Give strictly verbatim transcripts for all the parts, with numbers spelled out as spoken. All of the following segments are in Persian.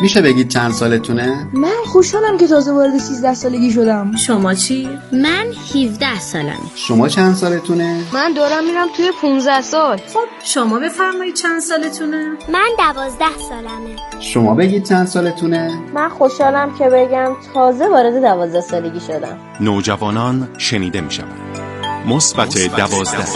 میشه بگید چند سالتونه؟ من خوشحالم که تازه وارد سیزده سالگی شدم. شما چی؟ من هفده سالمه. شما چند سالتونه؟ من دارم میرم توی پانزده سال. خب شما بفرمایید چند سالتونه؟ من دوازده سالمه. شما بگید چند سالتونه؟ من خوشحالم که بگم تازه وارد دوازده سالگی شدم. نوجوانان شنیده میشوند. مثبت دوازده.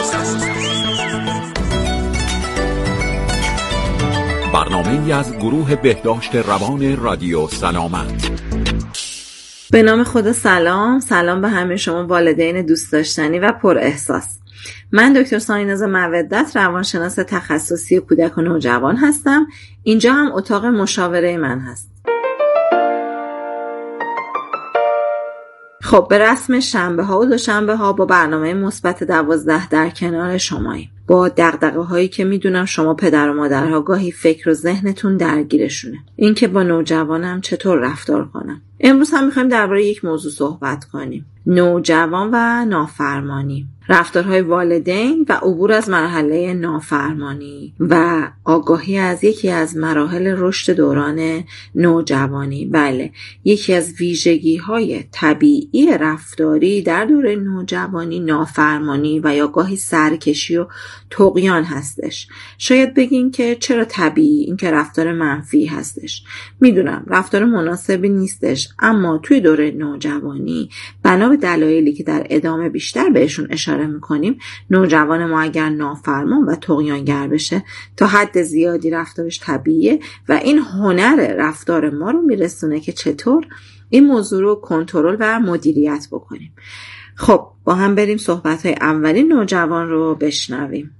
برنامه‌ای از گروه بهداشت روان رادیو سلامت. به نام خدا سلام. سلام به همه شما والدین دوست داشتنی و پر احساس. من دکتر سایناز مودت، روانشناس تخصصی کودک و نوجوان هستم. اینجا هم اتاق مشاوره من هست. خب به رسم شنبه ها و دوشنبه ها با برنامه مثبت دوازده در کنار شماییم، با دغدغه هایی که میدونم شما پدر و مادرها گاهی فکر و ذهنتون درگیرشونه، این که با نوجوانم چطور رفتار کنم. امروز هم میخوایم درباره یک موضوع صحبت کنیم: نوجوان و نافرمانی، رفتارهای والدین و عبور از مرحله نافرمانی و آگاهی از یکی از مراحل رشد دوران نوجوانی. بله، یکی از ویژگی‌های طبیعی رفتاری در دوره نوجوانی نافرمانی و یا گاهی سرکشی و طغیان هستش. شاید بگین که چرا طبیعی؟ این که رفتار منفی هستش. میدونم رفتار مناسبی نیستش، اما توی دوره نوجوانی بنا به دلایلی که در ادامه بیشتر بهشون اشاره میکنیم، نوجوان ما اگر نافرمان و طغیانگر بشه تا حد زیادی رفتارش طبیعیه و این هنر رفتار ما رو میرسونه که چطور این موضوع رو کنترل و مدیریت بکنیم. خب با هم بریم صحبت‌های اولین نوجوان رو بشنویم.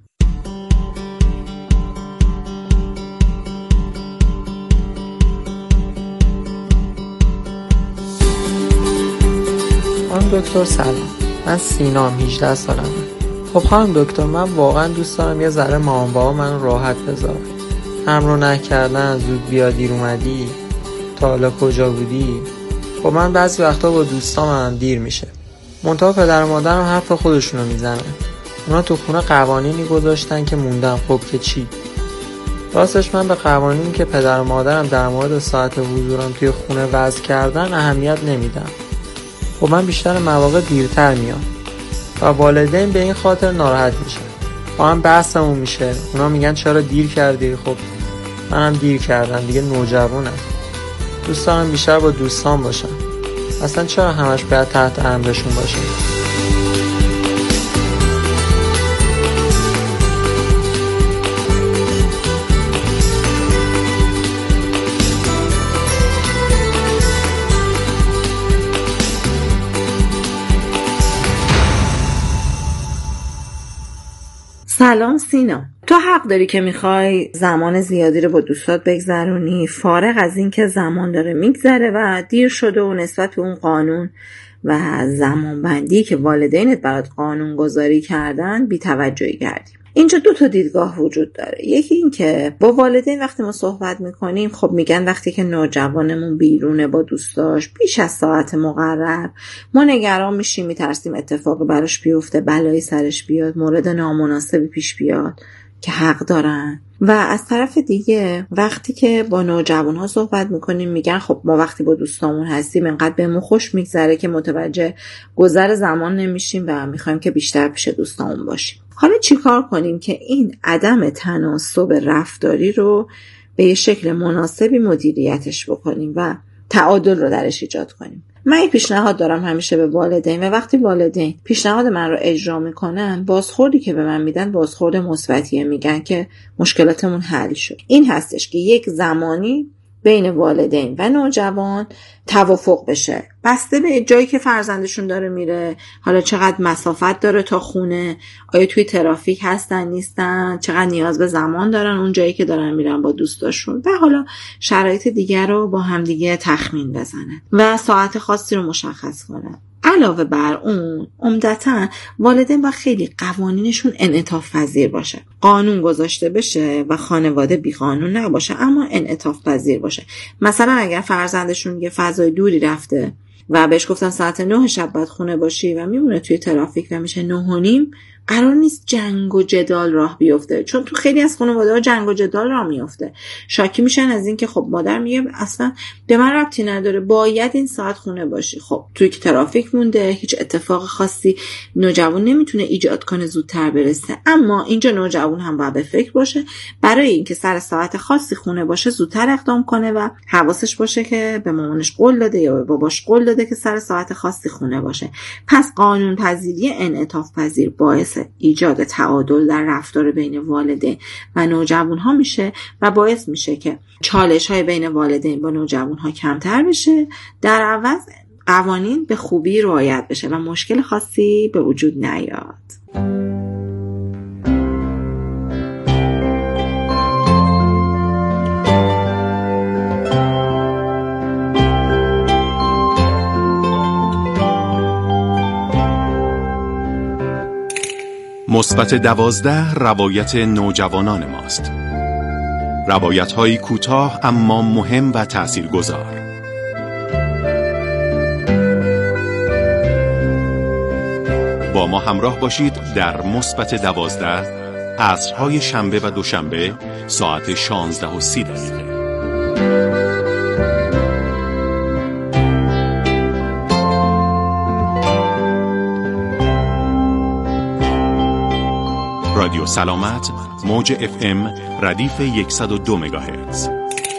خانم دکتر سلام، من سینام، هجده سالمه. خب خانم دکتر، من واقعا دوست دارم یه ذره مامان بابا من راحت بذاره. امرو نکردن، زود بیا دیر اومدی، تا حالا کجا بودی. خب من بعضی وقتا با دوستام دیر میشه، منتها پدر و مادرم حرف خودشونو میزنن. اونا تو خونه قوانینی گذاشتن که موندم. خب که چی؟ راستش من به قوانینی که پدر و مادرم در مورد ساعت حضورم توی خونه وضع کردن اهمیت نمیدم. خب من بیشتر مواقع دیرتر میام و والدین به این خاطر ناراحت میشن. با هم بحثمون میشه، اونا میگن چرا دیر کردی؟ خب منم دیر کردم دیگه، نوجوانم. دوست دارم بیشتر با دوستان باشم. اصلا چرا همش باید تحت امرشون باشم؟ سلام سینا، تو حق داری که میخوای زمان زیادی رو با دوستات بگذرونی، فارغ از این که زمان داره میگذره و دیر شده و نسبت به اون قانون و زمان بندی که والدینت برات قانون گذاری کردن بی توجهی کردی. اینجا دو تا دیدگاه وجود داره. یکی این که با والدین وقتی ما صحبت میکنیم، خب میگن وقتی که نوجوانمون بیرونه با دوستاش بیش از ساعت مقرر، ما نگران میشیم، میترسیم اتفاقی براش بیفته، بلایی سرش بیاد، مورد نامناسبی پیش بیاد که حق دارن. و از طرف دیگه وقتی که با نوجوانها صحبت میکنیم میگن خب ما وقتی با دوستامون هستیم انقدر بهمون خوش میگذره که متوجه گذر زمان نمیشیم و میخوایم که بیشتر پیش دوستامون باشیم. حالا چی کار کنیم که این عدم تناسب رفتاری رو به یه شکل مناسبی مدیریتش بکنیم و تعادل رو درش ایجاد کنیم؟ من این پیشنهاد دارم همیشه به والدین، و وقتی والدین پیشنهاد من رو اجرا میکنن، بازخوردی که به من میدن بازخورد مثبتیه. میگن که مشکلاتمون حل شد. این هستش که یک زمانی بین والدین و نوجوان توافق بشه، بسته به جایی که فرزندشون داره میره، حالا چقدر مسافت داره تا خونه، آیا توی ترافیک هستن نیستن، چقدر نیاز به زمان دارن اون جایی که دارن میرن با دوستاشون، و حالا شرایط دیگر رو با هم دیگه تخمین بزنن و ساعت خاصی رو مشخص کنن. علاوه بر اون عمدتاً والدین با خیلی قوانینشون انعطاف پذیر باشه، قانون گذاشته بشه و خانواده بی قانون نباشه اما انعطاف پذیر باشه. مثلا اگر فرزندشون یه فضای دوری رفته و بهش گفتن ساعت نه شب باید خونه باشی و میمونه توی ترافیک و میشه نه و نیم، قرار نیست جنگ و جدال راه بیفته، چون تو خیلی از خانواده‌ها جنگ و جدال راه میفته. شاکی میشن از این که خب مادر میگه اصلا به من ربطی نداره، باید این ساعت خونه باشی. خب توی که ترافیک مونده، هیچ اتفاق خاصی نوجوان نمیتونه ایجاد کنه زودتر برسه، اما اینجا نوجوان هم باید به فکر باشه برای اینکه سر ساعت خاصی خونه باشه زودتر اقدام کنه و حواسش باشه که به مامانش قول داده یا به باباش قول داده که سر ساعت خاصی خونه باشه. پس قانون پذیری انعطاف پذیر باعث ایجاد تعادل در رفتار بین والدین و نوجوان ها میشه و باعث میشه که چالش های بین والدین با نوجوان ها کمتر بشه، در عوض قوانین به خوبی رعایت بشه و مشکل خاصی به وجود نیاد. مثبت دوازده روایت نوجوانان ماست. روایت های کوتاه اما مهم و تاثیرگذار. با ما همراه باشید در مثبت دوازده عصرهای شنبه و دوشنبه ساعت شانزده و سی دقیقه. رادیو سلامت موج اف ام ردیف صد و دو مگاهرتز.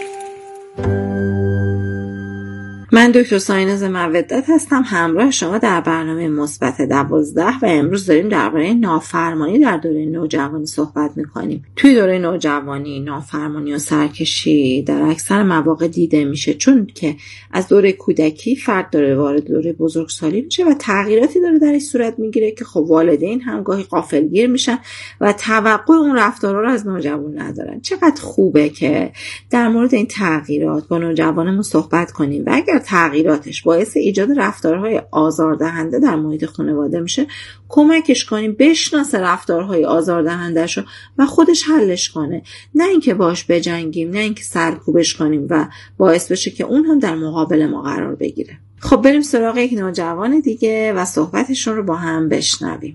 من دکتر سایناز مودت هستم، همراه شما در برنامه مثبت دوازده و امروز داریم درباره نافرمانی در دوره نوجوانی صحبت میکنیم. توی دوره نوجوانی نافرمانی و سرکشی در اکثر مواقع دیده میشه، چون که از دوره کودکی فرد داره وارد دوره بزرگسالی میشه و تغییراتی داره در این صورت میگیره که خب والدین هم گاهی غافلگیر میشن و توقع اون رفتارها رو از نوجوان ندارن. چقدر خوبه که در مورد این تغییرات با نوجوانمون صحبت کنیم و اگر تغییراتش باعث ایجاد رفتارهای آزاردهنده در محیط خانواده میشه کمکش کنیم بشناسه رفتارهای آزاردهنده‌شو و خودش حلش کنه، نه اینکه باش بجنگیم، نه اینکه سرکوبش کنیم و باعث بشه که اون هم در مقابل ما قرار بگیره. خب بریم سراغ یک نوجوان دیگه و صحبتشون رو با هم بشنویم.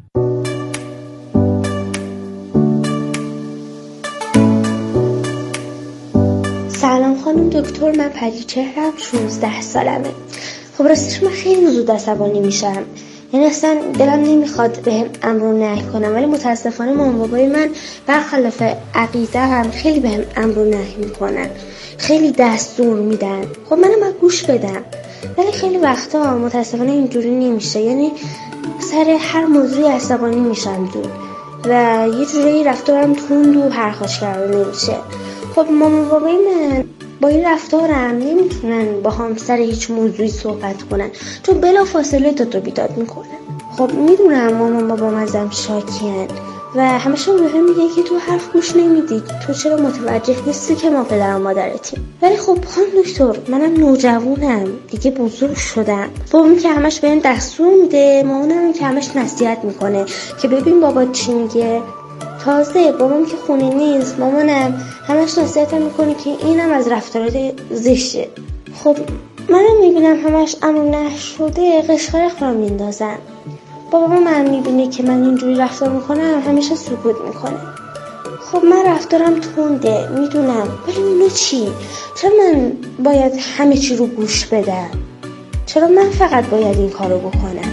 سلام خانم دکتر، من پریچهرم، شانزده سالمه. خب راستش من خیلی زود عصبانی میشم، یعنی اصلا دلم نمیخواد بهم امر و نهی کنم، ولی متاسفانه مامان بابای من برخلاف عقیده هم خیلی بهم امر و نهی میکنن، خیلی دستور میدن. خب منم باید گوش بدم، ولی خیلی وقتا متاسفانه اینجوری نمیشه، یعنی سر هر موضوعی عصبانی میشم زود و یه جوری رفتارم تند و پرخاشگرانه نمیشه. خب مامان بابای من با این رفتارم نمیتونن با هم سر هیچ موضوعی صحبت کنن، چون بلا فاصله داد و بیداد میکنن. خب میدونم مامان بابام ازم شاکین و همیشه به هم میگه که تو حرف گوش نمیدی، تو چرا متوجه نیستی که ما پدر و مادرتیم. ولی خب خانم دکتر منم نوجوانم دیگه، بزرگ شدم. بابام که همش بهم دستور میده، مامانم که همش نصیحت میکنه که ببین بابا چی میگه. تازه بابام که خونه نیست، مامانم همش نصیحتم میکنه که اینم از رفتارات زشته. خب منم میبینم همش امر نه شده قشقر خودم میندازم. بابا من میبینه که من اینجوری رفتار میکنم همیشه سکوت میکنه. خب من رفتارم تنده میدونم، ولی اونو چی؟ چرا من باید همه چی رو گوش بدم؟ چرا من فقط باید این کارو بکنم؟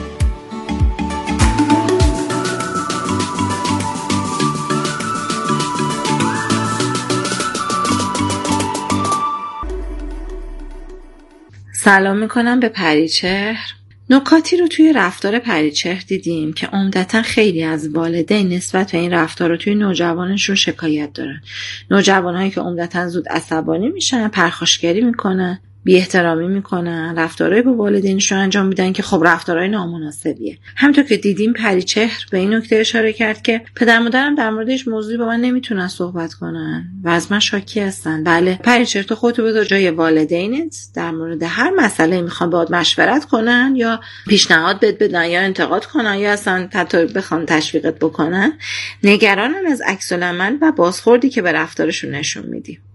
سلام میکنم به پریچهر. نکاتی رو توی رفتار پریچهر دیدیم که عمدتاً خیلی از والدین نسبت به این رفتار رو توی نوجوانشون شکایت دارن. نوجوانهایی که عمدتاً زود عصبانی میشن، پرخاشگری میکنن، بی احترامی میکنن، رفتارهای با والدینشون انجام میدن که خب رفتارهای نامناسبیه. همونطور که دیدیم پریچهر به این نکته اشاره کرد که پدر مادرم در مورد هیچ موضوعی با من نمیتونن صحبت کنن و از من شاکی هستن. بله پریچهر، تو خودتو بذار جای والدینت، در مورد هر مسئله میخوان باهات مشورت کنن یا پیشنهاد بد بدن یا انتقاد کنن یا اصلا حتی بخوان تشویقت بکنن، نگرانم از عکس العمل و بازخوردی که به رفتارشون نشون میدی.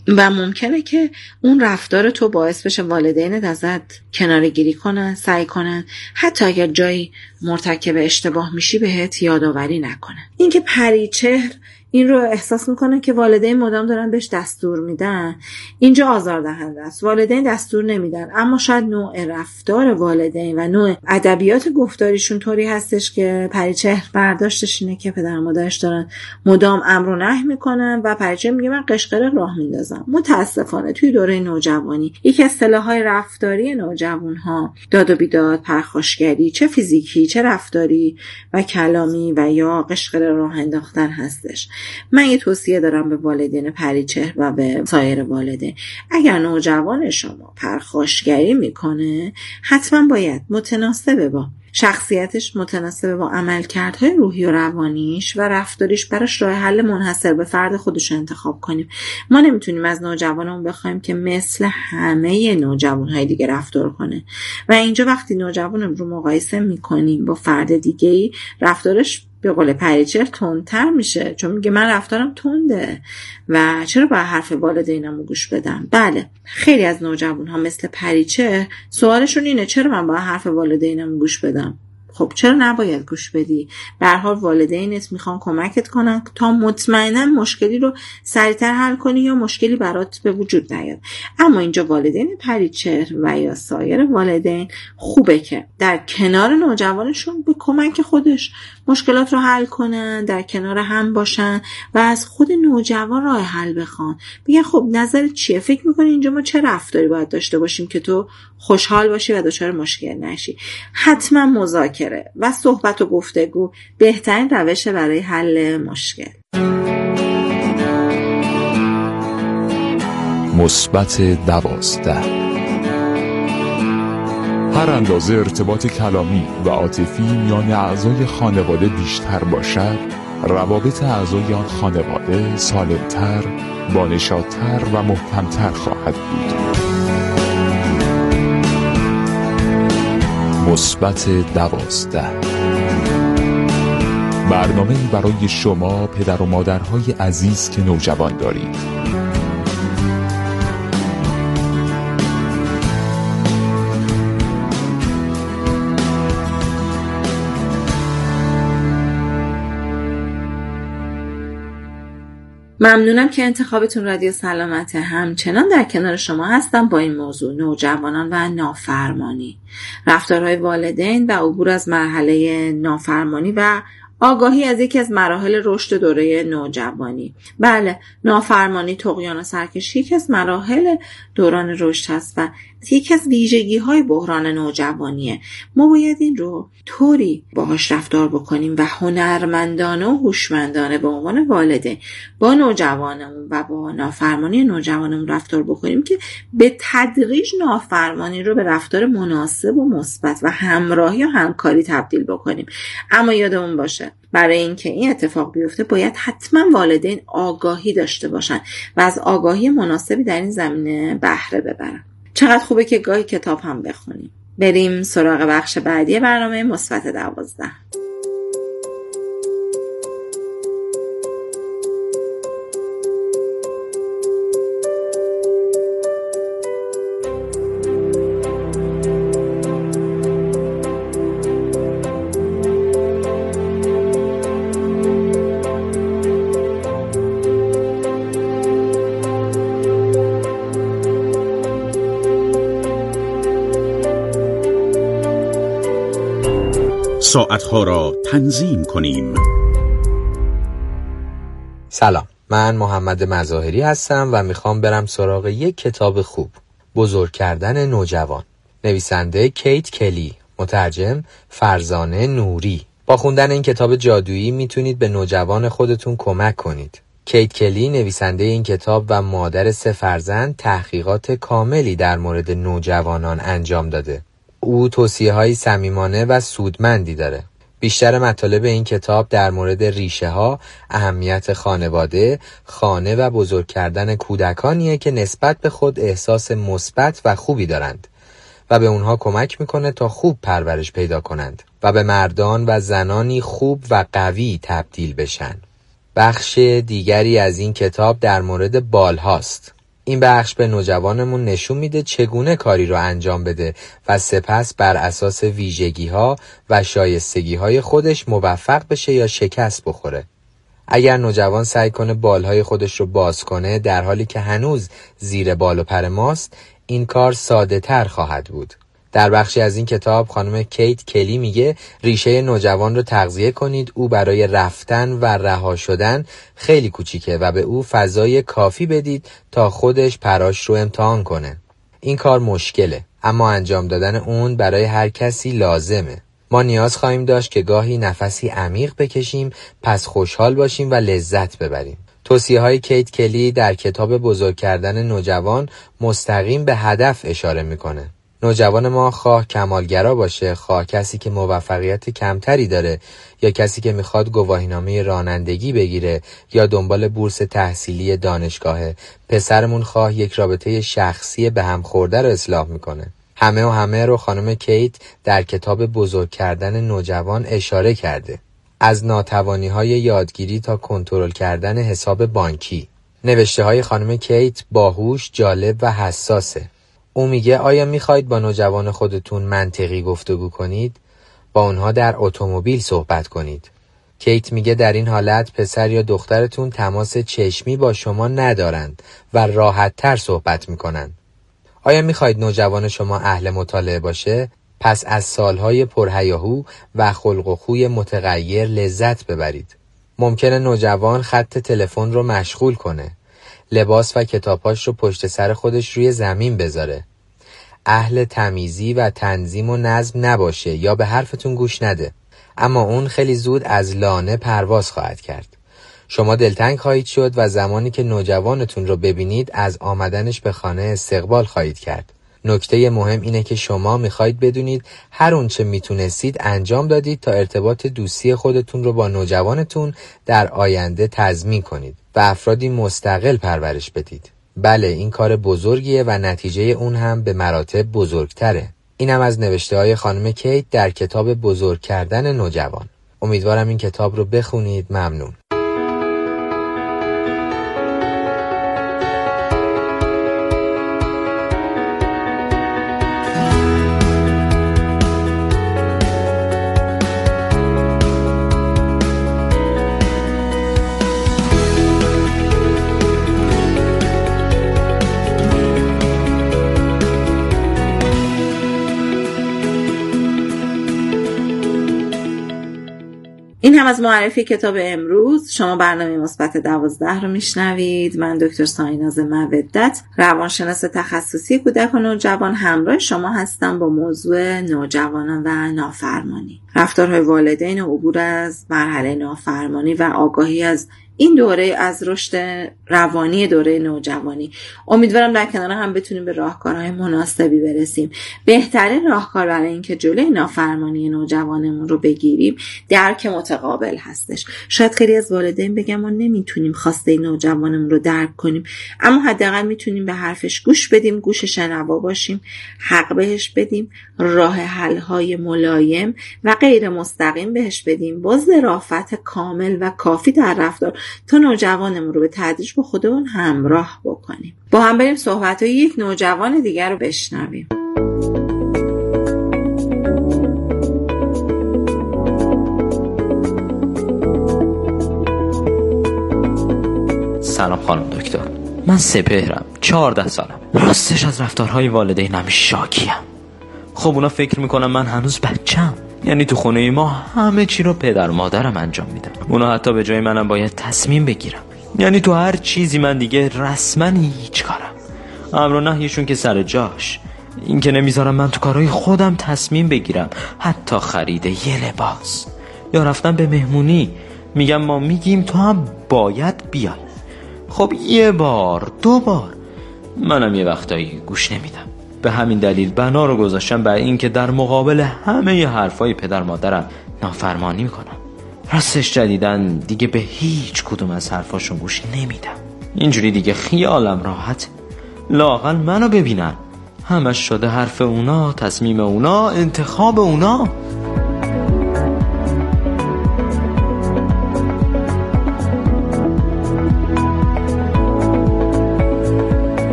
و ممکنه که اون رفتار تو باعث بشه والدینت ازت کناره گیری کنن، سعی کنن حتی اگر جایی مرتکب اشتباه میشی بهت یادآوری نکنن. اینکه پریچهر این رو احساس میکنه که والدین مدام دارن بهش دستور میدن، اینجا آزاردهنده است. والدین دستور نمیدن، اما شاید نوع رفتار والدین و نوع ادبیات گفتاریشون طوری هستش که پریچهر برداشتش اینه که پدر و مادرش دارن مدام امر و نهی میکنن و پریچهر میگه من قشقرق راه میندازم. متاسفانه توی دوره نوجوانی یکی از اصطلاح‌های رفتاری نوجوان‌ها داد و بیداد، پرخاشگری، چه فیزیکی چه رفتاری و کلامی و یا قشقرق راه انداختن هستش. من یه توصیه دارم به والدین پریچهر و به سایر والدین. اگر نوجوان شما پرخاشگری میکنه، حتما باید متناسب با شخصیتش، متناسب با عملکردهای روحی و روانیش و رفتاریش براش راه حل منحصر به فرد خودش انتخاب کنیم. ما نمیتونیم از نوجوانمون بخوایم که مثل همه نوجوانهای دیگه رفتار کنه و اینجا وقتی نوجوانم رو مقایسه میکنیم با فرد دیگه‌ای، رفتارش به قول پریچهر تندتر میشه، چون میگه من رفتارم تنده و چرا باید حرف والدینمو گوش بدم. بله، خیلی از نوجوان ها مثل پریچهر سوالشون اینه چرا من باید حرف والدینمو گوش بدم. خب چرا نباید گوش بدی؟ به هر حال والدینت میخوان کمکت کنن تا مطمئنا مشکلی رو سریعتر حل کنی یا مشکلی برات به وجود نیاد. اما اینجا والدین پریچهر و یا سایر والدین خوبه که در کنار نوجوانشون به کمک خودش مشکلات رو حل کنن، در کنار هم باشن و از خود نوجوان راه حل بخوان. بگن خب نظرت چیه؟ فکر میکنی اینجا ما چه رفتاری باید داشته باشیم که تو خوشحال باشی و دچار مشکل نشی؟ حتما مذاکره و صحبت و گفتگو بهترین روشه برای حل مشکل. مثبت دوازده. هر اندازه ارتباط کلامی و عاطفی میان اعضای خانواده بیشتر باشد، روابط اعضای آن خانواده سالمتر، بانشادتر و محکمتر خواهد بود. مثبت دوازده. برنامه‌ای برای شما پدر و مادرهای عزیز که نوجوان دارید. ممنونم که انتخابتون رادیو سلامت. همچنان در کنار شما هستم با این موضوع، نوجوانان و نافرمانی، رفتارهای والدین و عبور از مرحله نافرمانی و آگاهی از یکی از مراحل رشد دوره نوجوانی. بله، نافرمانی، طغیان و سرکشی یکی از مراحل دوران رشد هست و یکی از ویژگی‌های بحران نوجوانیه. ما باید این رو طوری باهاش رفتار بکنیم و هنرمندانه و هوشمندانه به عنوان والدین با نوجوانمون و با نافرمانی نوجوانمون رفتار بکنیم که به تدریج نافرمانی رو به رفتار مناسب و مثبت و همراهی و همکاری تبدیل بکنیم. اما یادمون باشه برای اینکه این اتفاق بیفته باید حتما والدین آگاهی داشته باشن و از آگاهی مناسبی در این زمینه بهره ببرن. چقدر خوبه که گاهی کتاب هم بخونیم. بریم سراغ بخش بعدی برنامه مثبت دوازده. ساعتها را تنظیم کنیم. سلام، من محمد مظاهری هستم و میخوام برم سراغ یک کتاب خوب، بزرگ کردن نوجوان، نویسنده کیت کلی، مترجم فرزانه نوری. با خوندن این کتاب جادویی میتونید به نوجوان خودتون کمک کنید. کیت کلی نویسنده این کتاب و مادر سه فرزند تحقیقات کاملی در مورد نوجوانان انجام داده. او توصیه‌های صمیمانه و سودمندی داره. بیشتر مطالب این کتاب در مورد ریشه ها، اهمیت خانواده، خانه و بزرگ کردن کودکانیه که نسبت به خود احساس مثبت و خوبی دارند و به اونها کمک میکنه تا خوب پرورش پیدا کنند و به مردان و زنانی خوب و قوی تبدیل بشن. بخش دیگری از این کتاب در مورد بال هاست. این بخش به نوجوانمون نشون میده چگونه کاری رو انجام بده و سپس بر اساس ویژگی‌ها و شایستگی‌های خودش موفق بشه یا شکست بخوره. اگر نوجوان سعی کنه بالهای خودش رو باز کنه در حالی که هنوز زیر بال و پر ماست، این کار ساده تر خواهد بود. در بخشی از این کتاب خانم کیت کلی میگه ریشه نوجوان رو تغذیه کنید. او برای رفتن و رها شدن خیلی کوچیکه و به او فضای کافی بدید تا خودش پراش رو امتحان کنه. این کار مشکله، اما انجام دادن اون برای هر کسی لازمه. ما نیاز خواهیم داشت که گاهی نفسی عمیق بکشیم، پس خوشحال باشیم و لذت ببریم. توصیه های کیت کلی در کتاب بزرگ کردن نوجوان مستقیم به هدف اشاره میکنه. نوجوان ما خواه کمالگرا باشه، خواه کسی که موفقیت کمتری داره یا کسی که میخواد گواهینامه رانندگی بگیره یا دنبال بورس تحصیلی دانشگاهه، پسرمون خواه یک رابطه شخصی به هم خورده رو اصلاح میکنه. همه و همه رو خانم کیت در کتاب بزرگ کردن نوجوان اشاره کرده. از ناتوانی‌های یادگیری تا کنترل کردن حساب بانکی. نوشته های خانم کیت باهوش، جالب و حساسه. او میگه آیا میخواید با نوجوان خودتون منطقی گفتگو کنید؟ با اونها در اتومبیل صحبت کنید. کیت میگه در این حالت پسر یا دخترتون تماس چشمی با شما ندارند و راحت تر صحبت میکنند. آیا میخواید نوجوان شما اهل مطالعه باشه؟ پس از سالهای پرهیاهو و خلق و خوی متغیر لذت ببرید. ممکنه نوجوان خط تلفن رو مشغول کنه، لباس و کتاباش رو پشت سر خودش روی زمین بذاره، اهل تمیزی و تنظیم و نظم نباشه یا به حرفتون گوش نده، اما اون خیلی زود از لانه پرواز خواهد کرد. شما دلتنگ خواهید شد و زمانی که نوجوانتون رو ببینید از آمدنش به خانه استقبال خواهید کرد. نکته مهم اینه که شما میخواید بدونید هر اون چه میتونستید انجام دادید تا ارتباط دوستی خودتون رو با نوجوانتون در آینده تضمین کنید و افرادی مستقل پرورش بدید. بله، این کار بزرگیه و نتیجه اون هم به مراتب بزرگتره. اینم از نوشته های خانم کیت در کتاب بزرگ کردن نوجوان. امیدوارم این کتاب رو بخونید. ممنون. این هم از معرفی کتاب امروز. شما برنامه مثبت دوازده رو میشنوید. من دکتر سایناز مودت، روانشناس تخصصی کودک و نوجوان، همراه شما هستم با موضوع نوجوانان و نافرمانی، رفتارهای والدین و عبور از مرحله نافرمانی و آگاهی از این دوره از رشد روانی دوره نوجوانی. امیدوارم در کنار هم بتونیم به راهکارهای مناسبی برسیم. بهترین راهکار برای اینکه جلوی نافرمانی نوجوانمون رو بگیریم درک متقابل هستش. شاید خیلی از والدین بگن ما نمیتونیم خواسته نوجوانمون رو درک کنیم، اما حداقل میتونیم به حرفش گوش بدیم، گوش شنوا باشیم، حق بهش بدیم، راه حل‌های ملایم و غیر مستقیم بهش بدیم، با ظرافت کامل و کافی در رفتار تا نوجوانمون رو به تدریج با خودمون همراه بکنیم. با هم بریم صحبت‌های یک نوجوان دیگر رو بشنویم. سلام خانم دکتر، من سپهرم، چهارده سالم. راستش از رفتارهای والدینم شاکیم. خب اونا فکر میکنم من هنوز بچم، یعنی تو خونه ما همه چی رو پدر مادرم انجام میدن. اونا حتی به جای منم باید تصمیم بگیرم، یعنی تو هر چیزی من دیگه رسما هیچ کارم. امر و نهیشون که سر جاش، این که نمیذارم من تو کارهای خودم تصمیم بگیرم، حتی خرید یه لباس یا رفتن به مهمونی. میگم ما میگیم تو هم باید بیای. خب یه بار دو بار منم یه وقتایی گوش نمیدم. به همین دلیل بنا رو گذاشتم بر این که در مقابل همه ی حرفای پدر مادرم نافرمانی میکنم. راستش جدیدن دیگه به هیچ کدوم از حرفاشون گوش نمیدم. اینجوری دیگه خیالم راحت، لااقل منو ببینن. همش شده حرف اونا، تصمیم اونا، انتخاب اونا.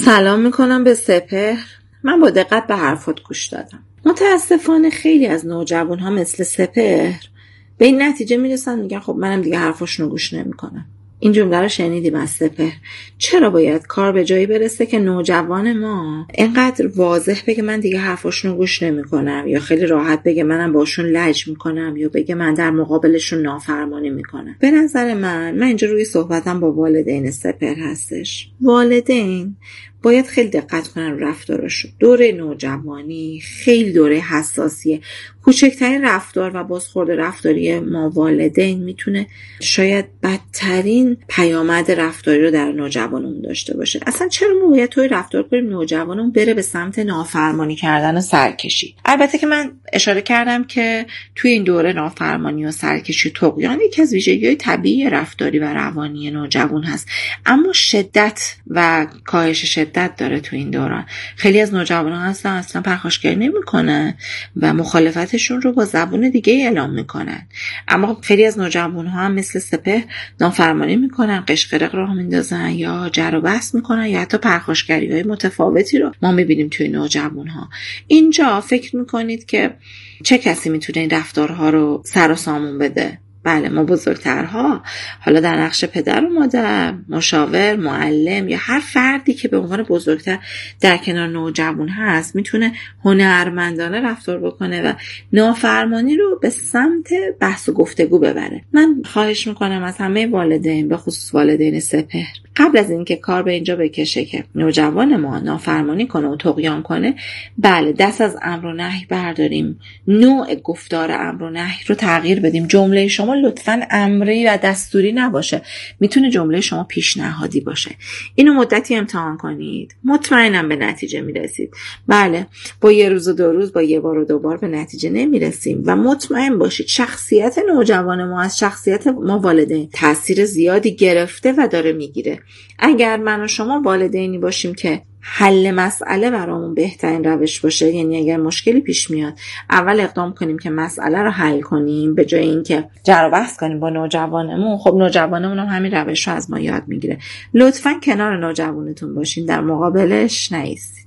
سلام میکنم به سپهر. من با دقت به حرفات گوش دادم. متاسفانه خیلی از نوجوان ها مثل سپهر به این نتیجه میرسن، میگن خب منم دیگه حرفاشونو گوش نمیکنم. این جمله رو شنیدیم از سپهر. چرا باید کار به جایی برسه که نوجوان ما اینقدر واضح بگه من دیگه حرفاشونو گوش نمیکنم، یا خیلی راحت بگه منم باشون لج میکنم، یا بگه من در مقابلشون نافرمانی میکنم؟ به نظر من من اینجا روی صحبتم با والدین سپهر هستش. والدین باید خیلی دقت کنن رو رفتارشون. دوره نوجوانی خیلی دوره حساسیه. کوچکترین رفتار و بازخورد رفتاری ما والدین میتونه شاید بدترین پیامد رفتاری رو در نوجوانمون داشته باشه. اصلا چرا ما باید توی رفتار کنیم نوجوانمون بره به سمت نافرمانی کردن و سرکشی؟ البته که من اشاره کردم که توی این دوره نافرمانی و سرکشی و طغیان یکی از ویژگی‌های طبیعی رفتاری و روانی نوجوان هست، اما شدت و کاهش شدت داره تو این دوران. خیلی از نوجوانان هستن اصلا پرخاشگری نمی‌کنن و مخالفتشون رو با زبون دیگه اعلام میکنن، اما خیلی از نوجوان‌ها هم مثل سپهر نافرمانی میکنن، قشقرق راه میندازن یا جر و بحث میکنن یا حتی پرخاشگری‌های متفاوتی رو ما میبینیم توی نوجوان‌ها. اینجا فکر میکنید که چه کسی میتونه این رفتارها رو سر و سامون بده؟ بله، ما بزرگترها، حالا در نقش پدر و مادر، مشاور، معلم یا هر فردی که به عنوان بزرگتر در کنار نوجوان هست میتونه هنرمندانه رفتار بکنه و نافرمانی رو به سمت بحث و گفتگو ببره. من خواهش میکنم از همه والدین، به خصوص والدین سپهر، قبل از اینکه کار به اینجا بکشه که نوجوان ما نافرمانی کنه و طغیان کنه، بله دست از امر و نهی برداریم، نوع گفتار امر و نهی رو تغییر بدیم. جمله شما لطفاً امری و دستوری نباشه، میتونه جمله شما پیشنهادی باشه. اینو مدتی امتحان کنید، مطمئنم به نتیجه میرسید. بله، با یه روز و دو روز، با یه بار و دو بار به نتیجه نمیرسیم و مطمئن باشید شخصیت نوجوان ما از شخصیت ما والدین تاثیر زیادی گرفته و داره میگیره. اگر من و شما والدینی باشیم که حل مسئله برامون بهترین روش باشه، یعنی اگر مشکلی پیش میاد اول اقدام کنیم که مسئله رو حل کنیم به جای اینکه جر و بحث کنیم با نوجوانمون، خب نوجوانمون هم همین روش رو از ما یاد میگیره. لطفاً کنار نوجوانتون باشین، در مقابلش نایستید.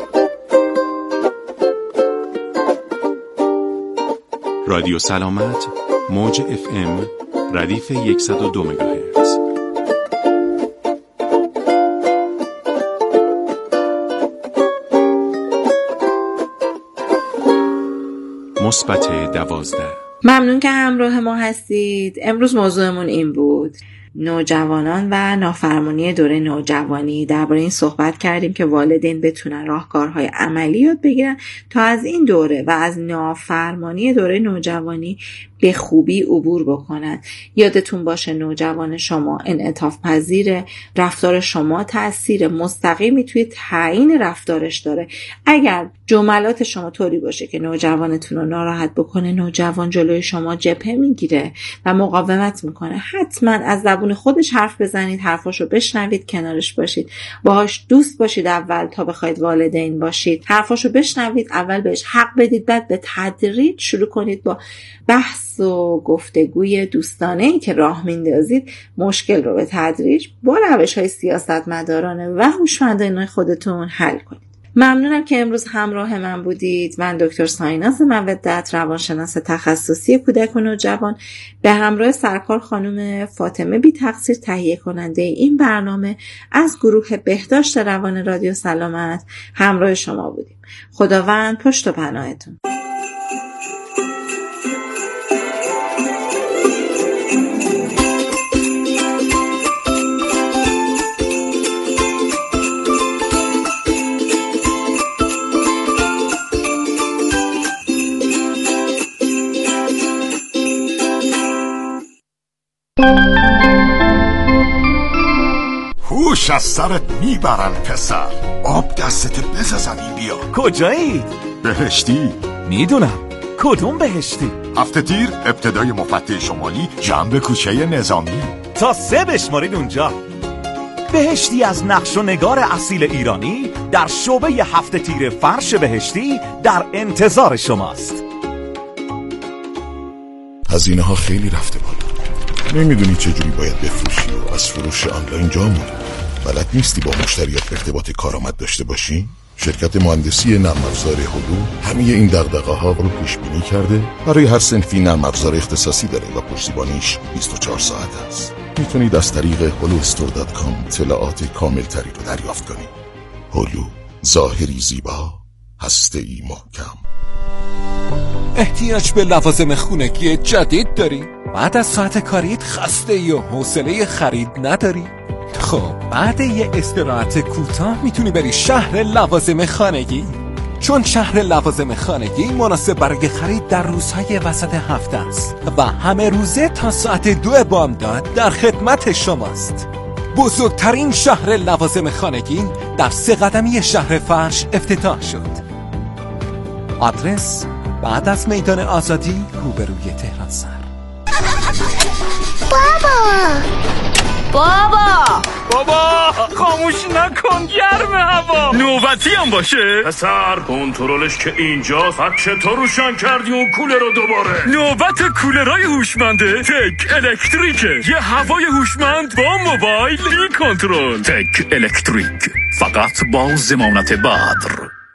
رادیو سلامت، موج اف ام، ردیف صد و دو مگاهرتز. مثبت دوازده. ممنون که همراه ما هستید. امروز موضوعمون این بود: نوجوانان و نافرمانی دوره نوجوانی. درباره این صحبت کردیم که والدین بتونن راهکارهای عملی یاد بگیرن تا از این دوره و از نافرمانی دوره نوجوانی به خوبی عبور بکنن. یادتون باشه نوجوان شما انعطاف پذیره، رفتار شما تأثیر مستقیمی توی تعیین رفتارش داره. اگر جملات شما طوری باشه که نوجوانتون رو ناراحت بکنه، نوجوان جلوی شما جبهه میگیره و مقاومت میکنه. حتما از زبون خودش حرف بزنید، حرفاشو بشنوید، کنارش باشید، باهاش دوست باشید اول تا بخواید والدین باشید. حرفاشو بشنوید، اول بهش حق بدید، بعد به تدریج شروع کنید با بحث و گفتگوی دوستانه‌ای که راه میندازید مشکل رو به تدریج با روش‌های سیاستمدارانه و هوشمندانه خودتون حل کنید. ممنونم که امروز همراه من بودید. من دکتر سایناز مودت، روانشناس تخصصی کودک و نوجوان، به همراه سرکار خانم فاطمه بی تقصیر تهیه کننده این برنامه از گروه بهداشت روان رادیو سلامت همراه شما بودیم. خداوند پشت و پناهتون. هوش از سرت میبرن پسر. آب دستت بزن زمین بیا. کجایی؟ بهشتی. میدونم. کدوم بهشتی؟ هفته تیر ابتدای مفتح شمالی جنب کوچه نظامی. تا سه بشمارید اونجا. بهشتی از نقش و نگار اصیل ایرانی در شعبه هفته تیر فرش بهشتی در انتظار شماست. هزینه ها خیلی رفته بالا. نمیدونی چجوری باید بفروشی و از فروش آنلاین جا موندی. بلد نیستی با مشتریات ارتباط کارآمد داشته باشی؟ شرکت مهندسی نرم افزار هلو همه این دغدغه ها رو پیش بینی کرده. برای هر صنفی نرم افزار اختصاصی داره و پشتیبانیش بیست و چهار ساعت است. میتونید از طریق هلو استور دات کام اطلاعات کامل تری رو دریافت کنید. هلو، ظاهری زیبا، هسته‌ای محکم. احتیاج به لوازم خونگی جدید داری؟ بعد از ساعت کاریت خسته ای و حوصله خرید نداری؟ خب بعد یه استراحت کوتاه میتونی بری شهر لوازم خانگی، چون شهر لوازم خانگی مناسب برای خرید در روزهای وسط هفته است و همه روزه تا ساعت دو بامداد در خدمت شماست. بزرگترین شهر لوازم خانگی در سه قدمی شهر فرش افتتاح شد. آدرس بعد از میدان آزادی روبروی تهران سر. بابا بابا بابا خاموش نکن، گرم هوا. نوبتی هم باشه پسر، کنترلش که اینجا. فقط چطور روشن کردی اون کولر رو دوباره؟ نوبت کولرای هوشمنده تک الکتریکه. یه هوای هوشمند با موبایل بی کنترل. تک الکتریک، فقط با ضمانت بدر.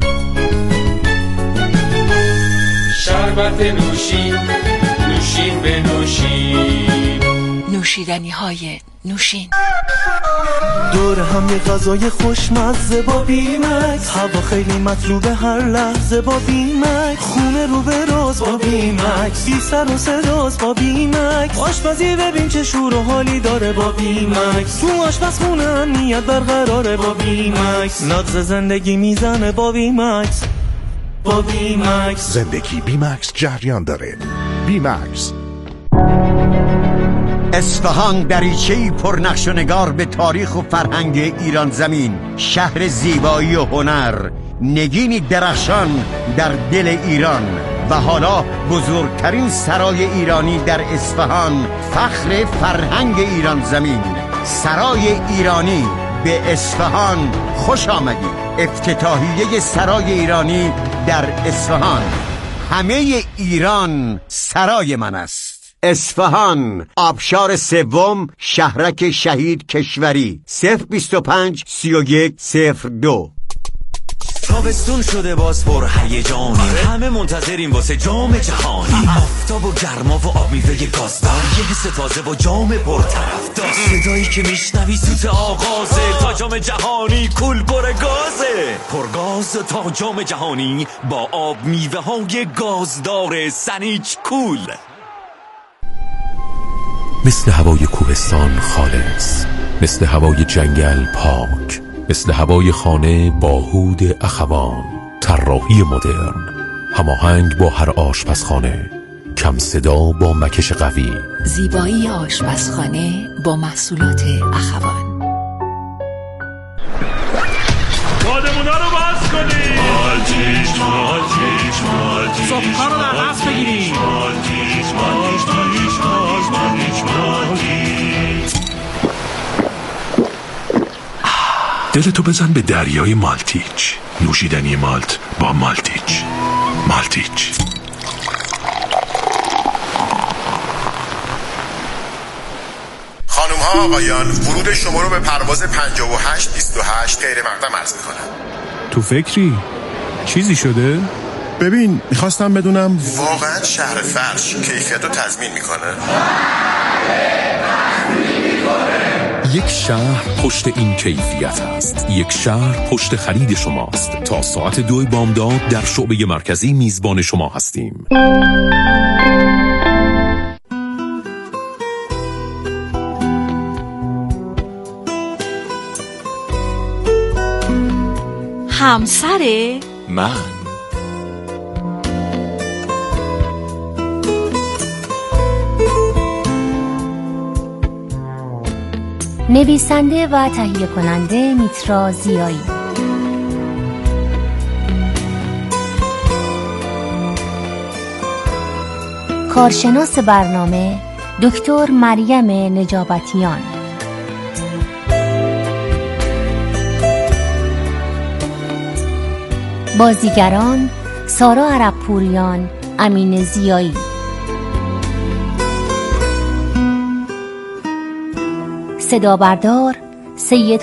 شربت نوشین، نوشین به نوشین، نوشیدنی های نوشین. دور هم یه غذای خوشمزه با بیمکس، هوا خیلی مطلوبه هر لحظه با بیمکس، خونه رو به راز با بیمکس، بی سر و صداست با بیمکس، آشپزی ببین چه شور و حالی داره با بیمکس، تو آشپزخونه امنیت برقراره با بیمکس، نبض زندگی میزنه با بیمکس. با بیمکس زندگی بیمکس جریان داره. بیمکس. اصفهان دریچه‌ای پر نقش و نگار به تاریخ و فرهنگ ایران زمین، شهر زیبایی و هنر، نگینی درخشان در دل ایران. و حالا بزرگترین سرای ایرانی در اصفهان، فخر فرهنگ ایران زمین، سرای ایرانی به اصفهان خوش آمدید. افتتاحیه سرای ایرانی در اصفهان. همه ایران سرای من است. اصفهان، آبشار سوم، شهرک شهید کشوری. صفر بیست و پنج سی و یک صفر دو. تابستون شده باز پر هیجانی، همه منتظریم واسه جام جهانی. آفتاب و گرما و آب میوه گازدار، یه حس تازه و جام پرطرفدار. صدایی که میشنوی سوت آغازه، تا جام جهانی کول پر گازه. پرگاز تا جام جهانی با آب میوه های گازدار سنیچ کول. مثل هوای کوهستان خالص، مثل هوای جنگل پاک، مثل هوای خانه با هود اخوان. طراحی مدرن، هماهنگ با هر آشپزخانه، کم صدا با مکش قوی. زیبایی آشپزخانه با محصولات اخوان. بادمونا رو باز کنید. مالتیش مالتیش مالتیش، صبح‌ها رو در دست بگیرید. مالتیش مالتیش مالتیش مالتیش مالتیش. دلتو بزن به دریای مالتیچ. نوشیدنی مالت با مالتیچ. مالتیچ. خانم ها آقایان، ورود شما رو به پرواز پنجاه و هشت بیست و هشت غیر مقدم عرض میکنم. تو فکری؟ چیزی شده؟ ببین میخواستم بدونم واقعا شهر فرش کیفیت رو تضمین میکنه؟ یک شهر پشت این کیفیت است. یک شهر پشت خرید شماست. تا ساعت دو بامداد در شعبه مرکزی میزبان شما هستیم. همسر من نویسنده و تهیه کننده میترا زیایی. کارشناس برنامه دکتر مریم نجابتیان. بازیگران سارا عربپوریان، امین زیایی. صدا بردار سید